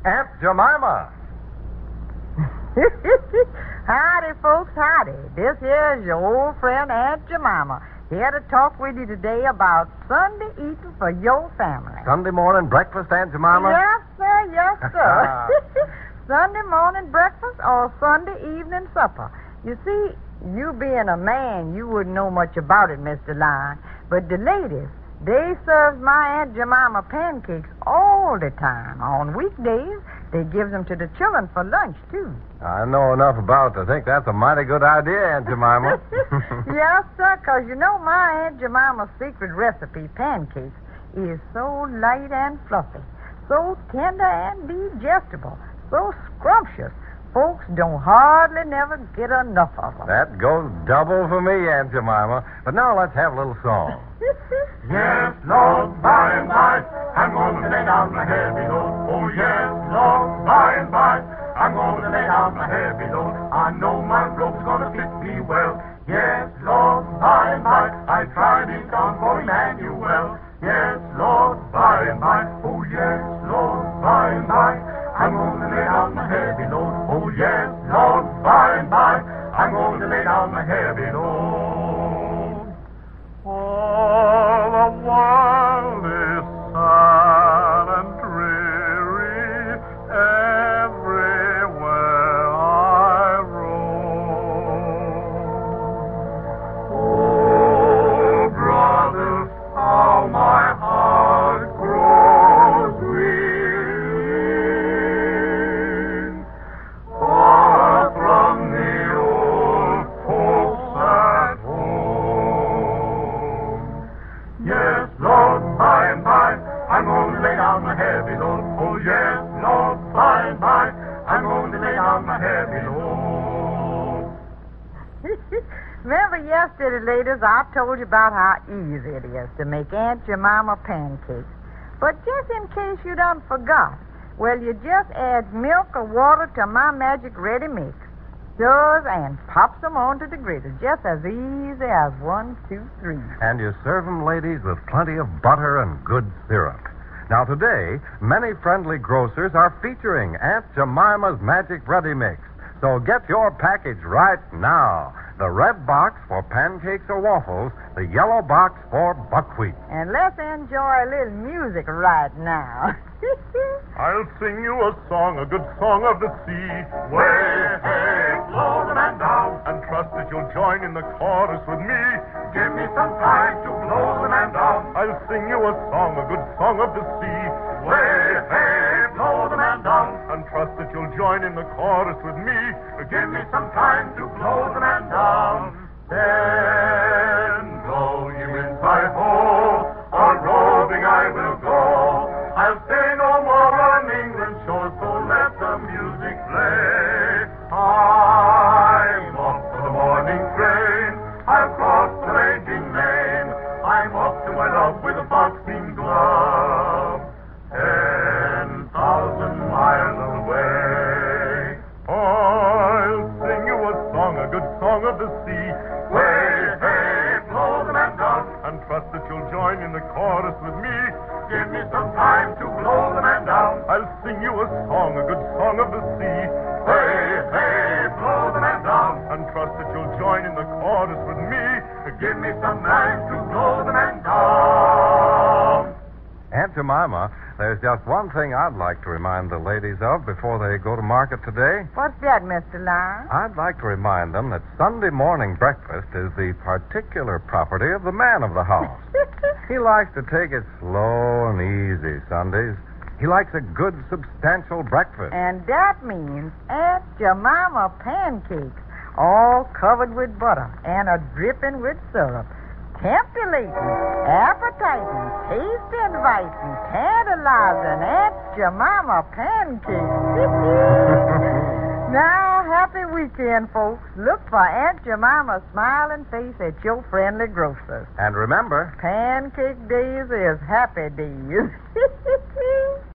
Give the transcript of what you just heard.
Aunt Jemima. Howdy, folks, howdy. This here's your old friend Aunt Jemima, here to talk with you today about Sunday eating for your family. Sunday morning breakfast, Aunt Jemima? Yes, sir, yes, sir. Sunday morning breakfast or Sunday evening supper. You see, you being a man, you wouldn't know much about it, Mr. Lion. But the ladies, they serve my Aunt Jemima pancakes all the time. On weekdays, they give them to the children for lunch, too. I know enough about it to think that's a mighty good idea, Aunt Jemima. Yes, sir, because you know my Aunt Jemima's secret recipe, pancakes, is so light and fluffy, so tender and digestible, so scrumptious, folks don't hardly never get enough of them. That goes double for me, Aunt Jemima. But now let's have a little song. Yes, Lord, by and by, I'm going to lay down my heavy load. Oh, yes, Lord, by and by, I'm going to lay down my heavy load. I know my rope's going to fit me well. Yes, Lord, by and by, I tried it on for Emmanuel. Yes, Lord, by and by, oh, yes, Lord, by and by, I'm going to lay down my heavy load. Oh, yes, Lord, by and by, I'm going to lay down my heavy load. All the world is sad and dreary everywhere I roam. Oh, brother, how my heart grows weary. Far from the old folks at home. Yes, Lord, by and by, I'm going to lay down my heavy load. Oh, yes, Lord, by and by, I'm going to lay down my heavy load. Remember yesterday, ladies, I told you about how easy it is to make Aunt Jemima pancakes. But just in case you done forgot, well, you just add milk or water to my magic ready mix, stirs and pops them onto the griddle, just as easy as 1, 2, 3. And you serve them, ladies, with plenty of butter and good syrup. Now, today, many friendly grocers are featuring Aunt Jemima's Magic Ready Mix. So get your package right now. The red box for pancakes or waffles, the yellow box for buckwheat. And let's enjoy a little music right now. I'll sing you a song, a good song of the sea. Way, hey, blow the man down, and trust that you'll join in the chorus with me. Give me some time to blow the man down. I'll sing you a song, a good song of the sea. Way, hey, blow the man down, and trust that you'll join in the chorus with me. Give me some time to blow the man down. Then blow you inside hole, on roving I will go. I'll stay no more on England's shore, so let the music play. I'm off for the morning train. I've crossed the raging main. I'm off to my love with a boxing glove. 10,000 miles away. I'll sing you a song, a good song of the sea. Way, hey, blow the man down, and trust that you'll join in the chorus with me. Give me some time to blow the man down. I'll sing you a song, a good song of the sea. Hey, hey, blow the man down, and trust that you'll join in the chorus with me. Give me some time to blow the man down. Aunt Jemima, there's just one thing I'd like to remind the ladies of before they go to market today. What's that, Mr. Lion? I'd like to remind them that Sunday morning breakfast is the particular property of the man of the house. He likes to take it slow and easy Sundays. He likes a good, substantial breakfast. And that means Aunt Jemima pancakes, all covered with butter and a dripping with syrup. Tempting, appetizing, taste-inviting, tantalizing Aunt Jemima pancakes. Now, happy weekend, folks. Look for Aunt Jemima's smiling face at your friendly grocers. And remember, Pancake days is happy days.